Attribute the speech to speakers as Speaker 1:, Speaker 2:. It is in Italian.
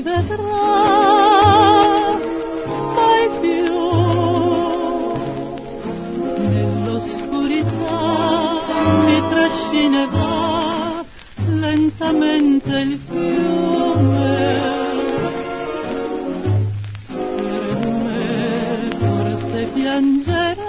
Speaker 1: vedrà mai più. Nell'oscurità mi trascinerà lentamente il fiume. Per me forse piangerà